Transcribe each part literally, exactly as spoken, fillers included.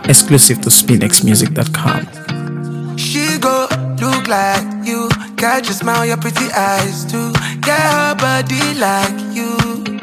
Exclusive to spinx music dot com. She go look like you, catch your smile, your pretty eyes too. Get her body like you.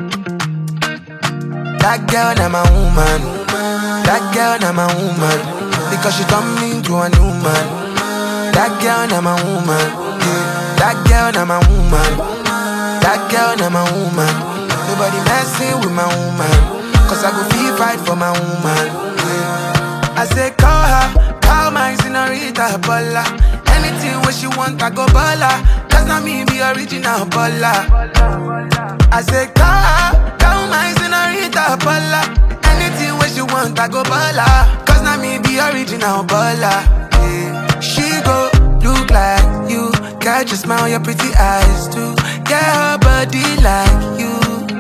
That girl, na my woman. That girl, na my woman. Because she turned me into a new man. That girl, na my woman. Yeah. That girl, na my woman. That girl, na my woman. Nobody messing with my woman. Cause I go feel fight for my woman. Yeah. I say call her, call my senorita Bola. Anything what she want, I go Bola. Cause now me be original Bola. I say call her, call my senorita Bola. Anything what she want, I go Bola. Cause now me be original Bola. Yeah. She go look like you, catch your smile, your pretty eyes too. Get her body like you.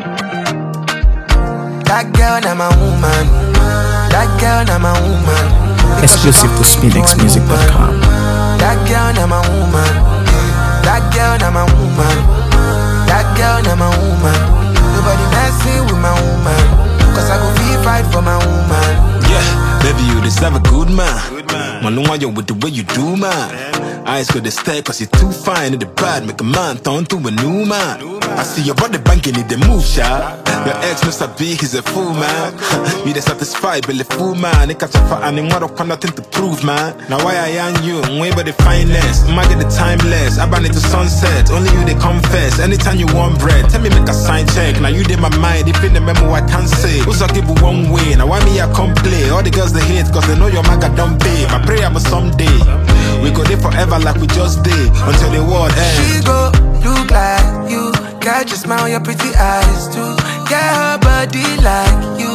That girl, na my woman. That girl, na my woman. Exclusive to spinx music dot com. That girl, na my woman. That girl, na my woman. That girl, na my woman. Nobody messing with my woman. Cause I go feel fight for my woman. Yeah, baby, you deserve a good man. Man, no want you with the way you do, man. Eyes could stay cause you're too fine in the bad. Make a man turn to a new man. I see your body banking in the move, shot. Your ex Mister B, he's a fool, man. Me they satisfied, but the fool, man. They catch up for anyone up, nothing to prove, man. Now why I am you, way but the finest. Might get the timeless, I ban it to sunset. Only you they confess, anytime you want bread. Tell me make a sign check, now you did my mind. If in the memo I can't say. Who's I give you one way, now why me I come play. All the girls they hate, cause they know your maga don't pay. My prayer was someday we go there forever like we just did. Until the world ends. She go look like you, catch your smile, your pretty eyes too. Get her body like you.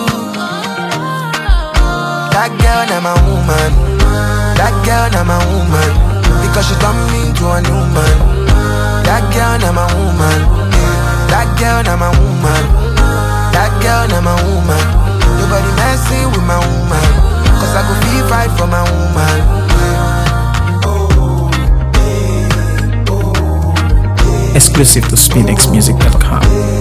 That girl, na my woman. That girl, na my woman. Because she turned me into a new man. That girl, na my woman. That girl, na my woman. That girl, na my woman. Nobody messing with my woman. Cause I go feel fight for my woman. Exclusive to spinx music dot com.